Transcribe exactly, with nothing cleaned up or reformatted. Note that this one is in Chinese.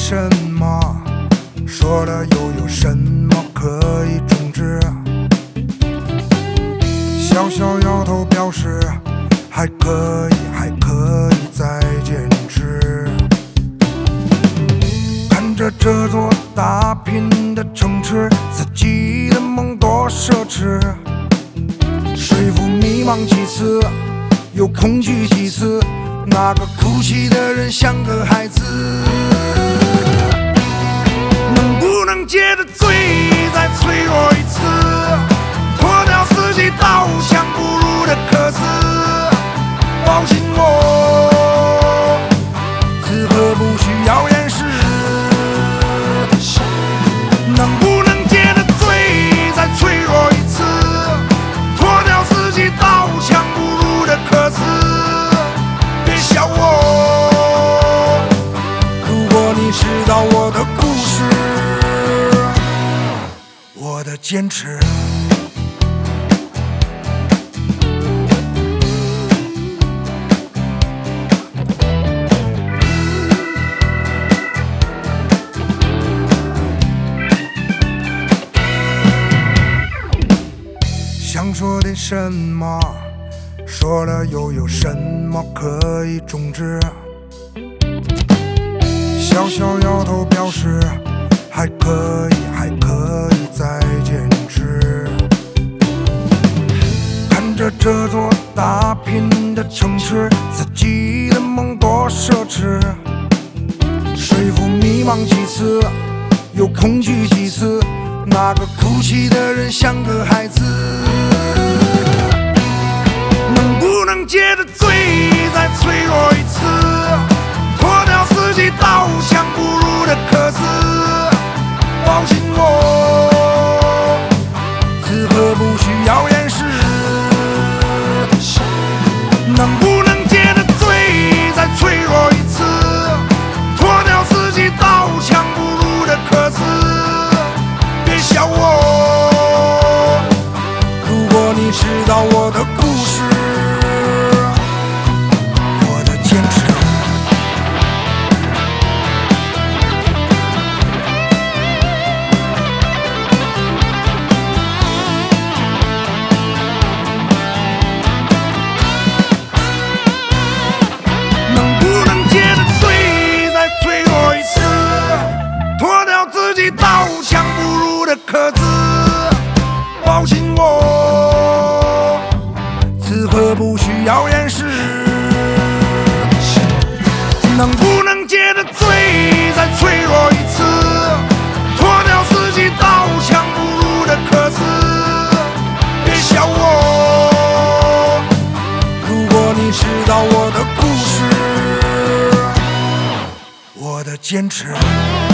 什么？说了又有什么可以终止？小小摇头表示还可以，还可以再坚持。看着这座打拼的城市，自己的梦多奢侈。说服迷茫几次，又恐惧几次，那个哭泣的人像个孩子。能不能接着醉，再脆弱一次，脱掉自己刀枪不入的壳子，抱紧我，此刻不需要掩饰。能不能接着醉，再脆弱一次，脱掉自己刀枪不入的壳子，别笑我。如果你知道我的故事，我的坚持。想说点什么？说了又有什么可以终止？小小摇头表示还可以，还可以再坚持。看着这座打拼的城市，自己的梦多奢侈。说服迷茫几次，又恐惧几次，那个哭泣的人像个孩子。能不能接着醉，再脆弱一次，脱掉自己刀枪不入的壳子，抱紧我，此刻不需要掩饰。能不能接着醉，再脆弱一次，脱掉自己刀枪不入的壳子，别笑我。如果你知道我的故事，我的坚持。能不能接着醉，再脆弱一次，脱掉自己刀枪不入的壳子，抱紧我，此刻不需要掩饰。能不能接着醉，再脆弱一次，脱掉自己刀枪不入的壳子，别笑我。如果你知道我的故事，我的坚持。